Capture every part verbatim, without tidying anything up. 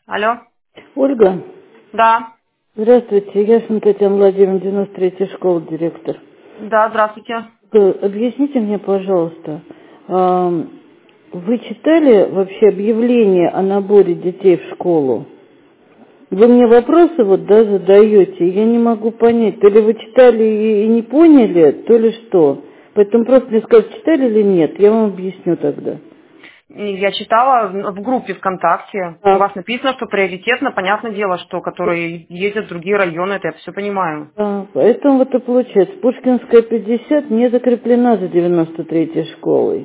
Алло. Ольга, Да. здравствуйте, я с Татьяна Владимировна, девяносто третья школа, директор. Да, здравствуйте. Э, Объясните мне, пожалуйста, ам, вы читали вообще объявление о наборе детей в школу? Вы мне вопросы вот, да, задаете, я не могу понять, то ли вы читали и, и не поняли, то ли что. Поэтому просто мне скажите, читали или нет, я вам объясню тогда. И Я читала в в группе ВКонтакте. У Так, вас написано, что приоритетно, понятное дело, что которые ездят в другие районы, это я все понимаю. да, поэтому вот и получается, Пушкинская пятьдесят не закреплена за девяносто третьей школой.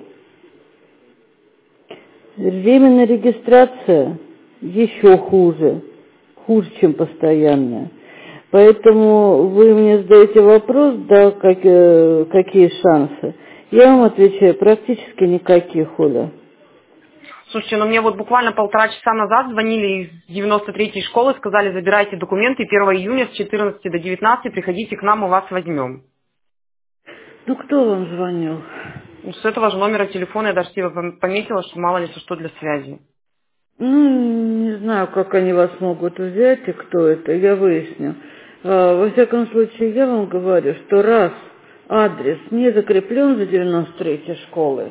Временная регистрация еще хуже, хуже, чем постоянная. Поэтому вы мне задаете вопрос, да, как, э, какие шансы. Я вам отвечаю, практически никаких, Оля. Слушайте, ну мне вот буквально полтора часа назад звонили из девяносто третьей школы, сказали, забирайте документы, первого июня с четырнадцати до девятнадцати приходите к нам, мы вас возьмем. Ну, кто вам звонил? Ну, С этого же номера телефона я даже себе пом- пометила, что мало ли что для связи. Ну, не знаю, как они вас могут взять и кто это, я выясню. А, Во всяком случае, я вам говорю, что раз адрес не закреплен за девяносто третьей школой,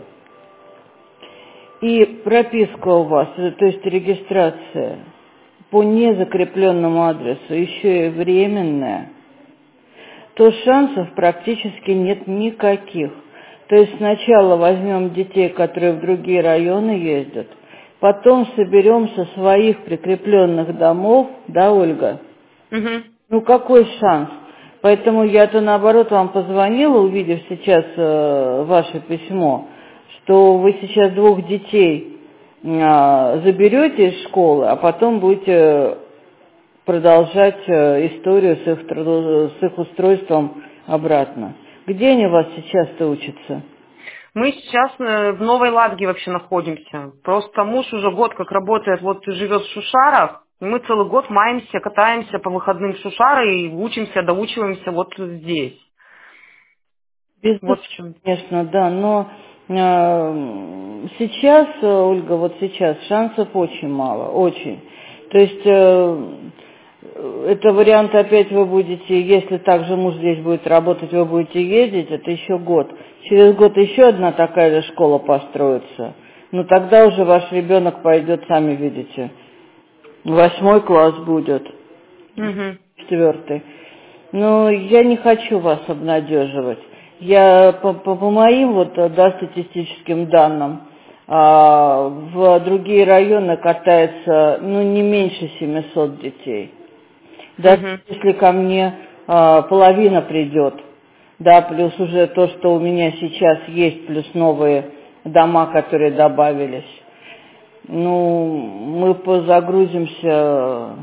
и прописка у вас, э, то есть регистрация по незакрепленному адресу еще и временная, то шансов практически нет никаких. То есть сначала возьмем детей, которые в другие районы ездят, потом соберем со своих прикрепленных домов, да, Ольга? Угу. Ну какой шанс? Поэтому я-то наоборот вам позвонила, увидев сейчас э, ваше письмо, что вы сейчас двух детей э, заберете из школы, а потом будете продолжать э, историю с их, трудо- с их устройством обратно. Где они у вас сейчас-то учатся? Мы сейчас э, в Новой Ладге вообще находимся. Просто муж уже год как работает, вот и живет в Шушарах. И мы целый год маемся, катаемся по выходным в Шушары и учимся, доучиваемся вот здесь. Безусловно, Вот в чем. конечно, да, но э, сейчас, э, Ольга, вот сейчас шансов очень мало, очень. То есть э, это вариант опять вы будете, если также муж здесь будет работать, вы будете ездить, это еще год. Через год еще одна такая же школа построится. Но тогда уже ваш ребенок пойдет, сами видите, восьмой класс будет, Угу. четвертый. Но я не хочу вас обнадеживать. Я по, по- по моим вот, да, статистическим данным, а, в другие районы катается, ну, не меньше семисот детей. Даже Угу. если ко мне а, половина придет, да, плюс уже то, что у меня сейчас есть, плюс новые дома, которые добавились, ну, мы позагрузимся.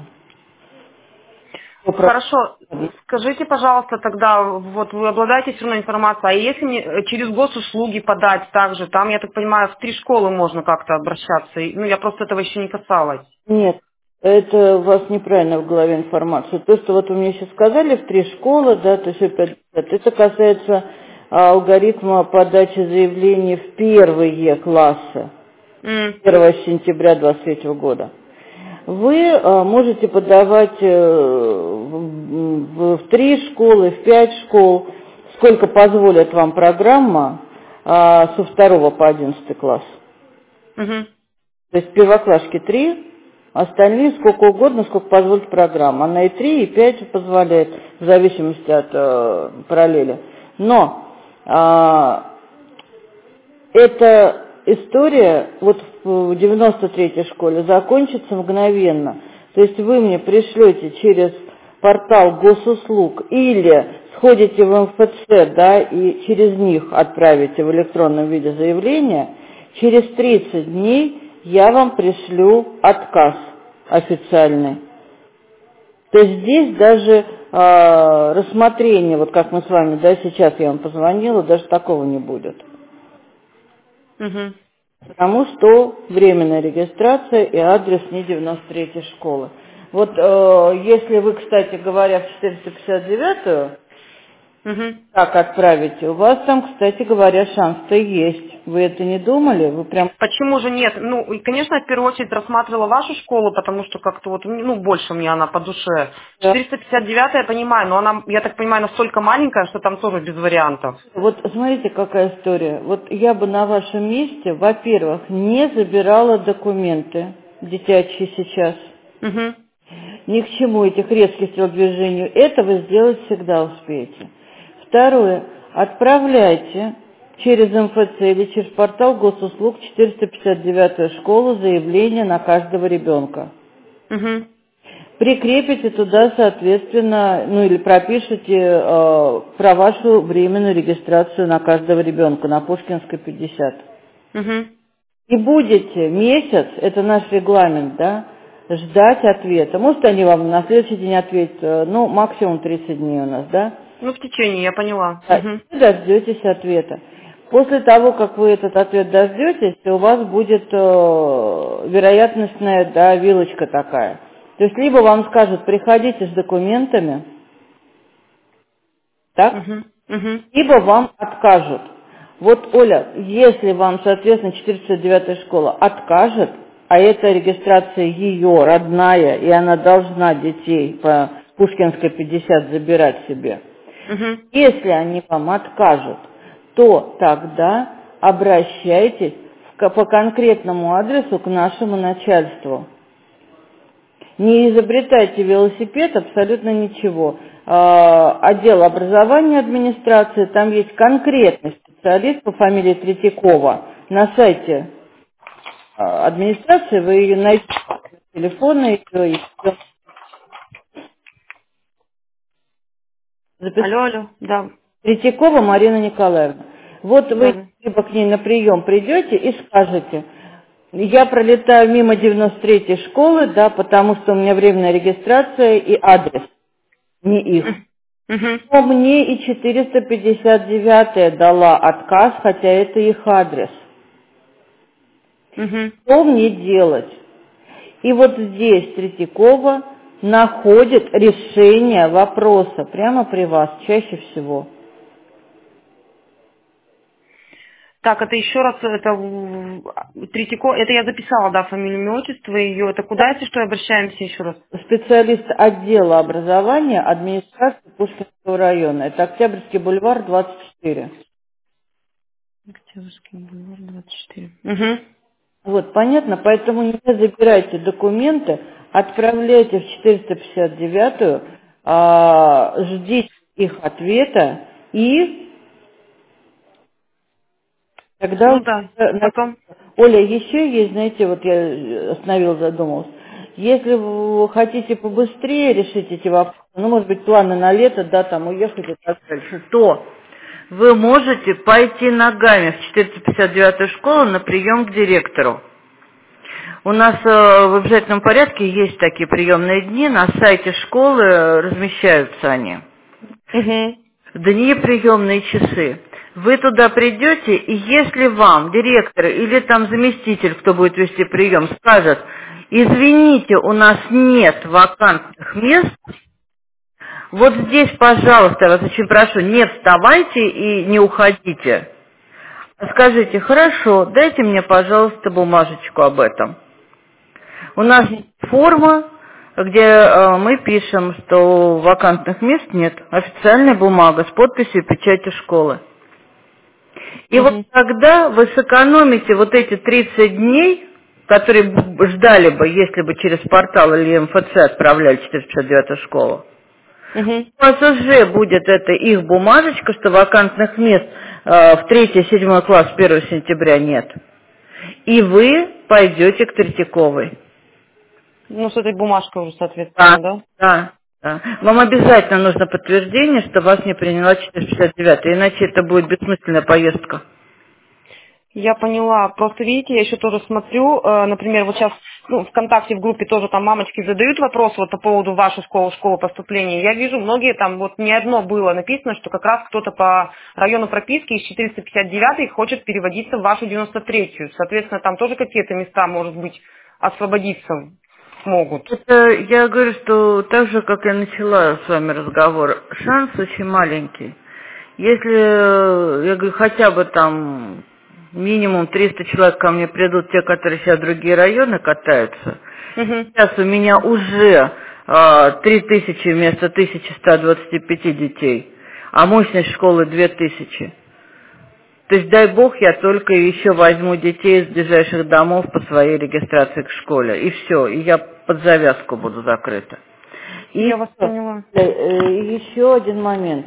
Хорошо. Скажите, пожалуйста, тогда, вот вы обладаете все равно информацией, а если мне э, через госуслуги подать также, там, я так понимаю, в три школы можно как-то обращаться, и, ну, я просто этого еще не касалась. Нет, это у вас неправильно в голове информация. То, что вот вы мне сейчас сказали, в три школы, да, то есть это, это касается а, алгоритма подачи заявлений в первые классы М. первого сентября двадцать третьего года. Вы а, можете подавать э, в, в- в три школы, в пять школ, сколько позволит вам программа а, со второго по одиннадцатый класс. Мгм. То есть первоклашки три, остальные сколько угодно, сколько позволит программа. Она и три, и пять позволяет, в зависимости от э, параллели. Но а, эта история вот в девяносто третьей школе закончится мгновенно. То есть вы мне пришлете через портал госуслуг или сходите в эм эф цэ, да, и через них отправите в электронном виде заявление, через тридцать дней я вам пришлю отказ официальный. То есть здесь даже а, рассмотрение, вот как мы с вами, да, сейчас я вам позвонила, даже такого не будет. Мгм. Потому что временная регистрация и адрес не девяносто третьей школы. Вот э, если вы, кстати говоря, в четыреста пятьдесят девятую Мгм. так отправите, у вас там, кстати говоря, шанс-то есть. Вы это не думали? Вы прям... Почему же нет? Ну, и, конечно, я в первую очередь рассматривала вашу школу, потому что как-то вот, ну, больше мне она по душе. Да. четыреста пятьдесят девятая я понимаю, но она, я так понимаю, настолько маленькая, что там тоже без вариантов. Вот смотрите, какая история. Вот я бы на вашем месте, во-первых, не забирала документы детячие сейчас. Угу. Ни к чему этих резких телодвижений. Это вы сделать всегда успеете. Второе. Отправляйте через эм эф цэ или через портал госуслуг четыреста пятьдесят девятую школу заявление на каждого ребенка. Угу. Прикрепите туда, соответственно, ну или пропишите э, про вашу временную регистрацию на каждого ребенка на Пушкинской пятьдесят. Угу. И будете месяц, это наш регламент, да, ждать ответа. Может, они вам на следующий день ответят, ну, максимум тридцать дней у нас, да? Ну, в течение, я поняла. Да, Угу. и дождетесь ответа. После того, как вы этот ответ дождетесь, у вас будет э, вероятностная, да, вилочка такая. То есть, либо вам скажут, приходите с документами, так? Угу. Угу. Либо вам откажут. Вот, Оля, если вам, соответственно, четыреста пятьдесят девятая школа откажет, а эта регистрация ее родная, и она должна детей по Пушкинской пятьдесят забирать себе, Угу. если они вам откажут, то тогда обращайтесь в- по конкретному адресу к нашему начальству. Не изобретайте велосипед, абсолютно ничего. А, Отдел образования администрации, там есть конкретный специалист по фамилии Третьякова. На сайте а, администрации вы ее найдете, телефоны ее, и всё. Записали. Алло, алло, да. Третьякова Марина Николаевна. Вот Да, вы да. либо к ней на прием придете и скажете, я пролетаю мимо девяносто третьей школы, да, потому что у меня временная регистрация и адрес, не их. Угу. Но мне и четыреста пятьдесят девятая дала отказ, хотя это их адрес. Угу. Что мне делать? И вот здесь Третьякова находит решение вопроса прямо при вас, чаще всего. Так, это еще раз, это м, Третьяко, это я записала, да, фамилию, имя, отчество ее. Это куда, если что, обращаемся еще раз? Специалист отдела образования администрации Пушкинского района. Это Октябрьский бульвар, двадцать четыре. Октябрьский бульвар, двадцать четыре. Угу. Вот, понятно? Поэтому не забирайте документы, отправляйте в четыреста пятьдесят девятую, а, ждите их ответа, и тогда... Ну да, э, потом. Оля, еще есть, знаете, вот я остановилась, задумалась. Если вы хотите побыстрее решить эти вопросы, ну, может быть, планы на лето, да, там уехать и так дальше, то вы можете пойти ногами в четыреста пятьдесят девятую школу на прием к директору. У нас э, в обязательном порядке есть такие приемные дни, на сайте школы э, размещаются они. Угу. Дни приемные часы. Вы туда придете, и если вам директор или там заместитель, кто будет вести прием, скажет, извините, у нас нет вакантных мест, вот здесь, пожалуйста, я вас очень прошу, не вставайте и не уходите. А скажите, хорошо, дайте мне, пожалуйста, бумажечку об этом. У нас есть форма, где э, мы пишем, что вакантных мест нет, официальная бумага с подписью и печатью школы. И Угу. вот тогда вы сэкономите вот эти тридцать дней, которые б- ждали бы, если бы через портал или эм эф цэ отправляли четыреста пятьдесят девятую школу. Угу. У вас уже будет это их бумажечка, что вакантных мест э, в третий, седьмой класс первого сентября нет. И вы пойдете к Третьяковой. Ну, с этой бумажкой уже, соответственно, Да, да? да, да. Вам обязательно нужно подтверждение, что вас не приняла четыреста пятьдесят девятая, иначе это будет бессмысленная поездка. Я поняла. Просто видите, я еще тоже смотрю, э, например, вот сейчас ну, ВКонтакте в группе тоже там мамочки задают вопрос вот по поводу вашей школы, школы поступления. Я вижу, многие там, вот не одно было написано, что как раз кто-то по району прописки из четыреста пятьдесят девятой хочет переводиться в вашу девяносто третью. Соответственно, там тоже какие-то места, может быть, освободиться могут. Это я говорю, что так же, как я начала с вами разговор, шанс очень маленький. Если, я говорю, хотя бы там минимум триста человек ко мне придут, те, которые сейчас в другие районы катаются. Угу. Сейчас у меня уже э, три тысячи вместо тысячи ста двадцати пяти детей, а мощность школы две тысячи. То есть, дай бог, я только еще возьму детей из ближайших домов по своей регистрации к школе. И все, и я под завязку буду закрыта. И я вас поняла. Еще один момент.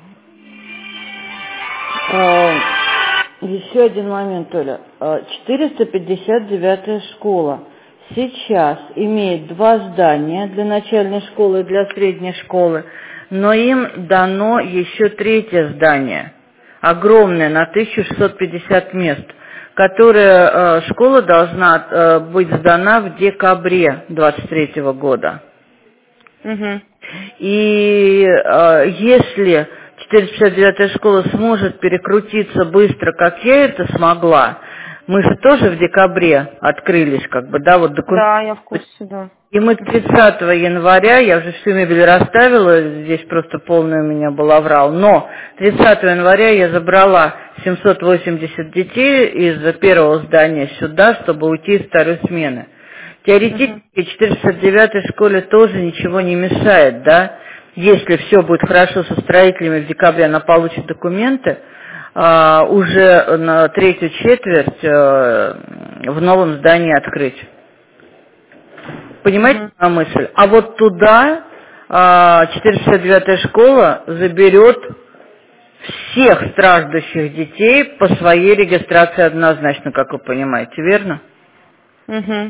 Еще один момент, Оля. четыреста пятьдесят девятая школа сейчас имеет два здания для начальной школы и для средней школы, но им дано еще третье здание, огромное, на тысячу шестьсот пятьдесят мест, которое школа должна быть сдана в декабре двадцать третьего года. Угу. И если четыреста пятьдесят девятая школа сможет перекрутиться быстро, как я это смогла, мы же тоже в декабре открылись, как бы, да, вот документ. Да, я в курсе, да. И мы тридцатого января, я уже всю мебель расставила, здесь просто полный у меня был аврал, но тридцатого января я забрала семьсот восемьдесят детей из первого здания сюда, чтобы уйти из второй смены. Теоретически четыреста пятьдесят девятой школе тоже ничего не мешает, да? Если все будет хорошо со строителями, в декабре она получит документы, а, уже на третью четверть а, в новом здании открыть. Понимаете mm-hmm. мою мысль? А вот туда а, четыреста пятьдесят девятая школа заберет всех страждущих детей по своей регистрации однозначно, как вы понимаете, верно? Угу.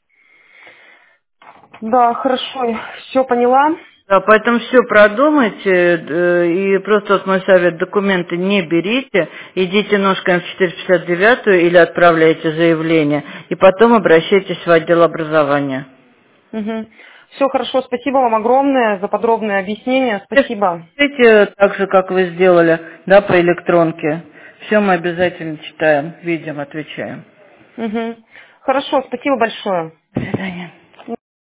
Да, хорошо, все поняла. Да, поэтому все продумайте, и просто вот мой совет, документы не берите, идите ножками в четыреста пятьдесят девятую или отправляйте заявление, и потом обращайтесь в отдел образования. Угу. Все хорошо, спасибо вам огромное за подробное объяснение, спасибо. Пишите так же, как вы сделали, да, по электронке. Все мы обязательно читаем, видим, отвечаем. Угу. Хорошо, спасибо большое. До свидания.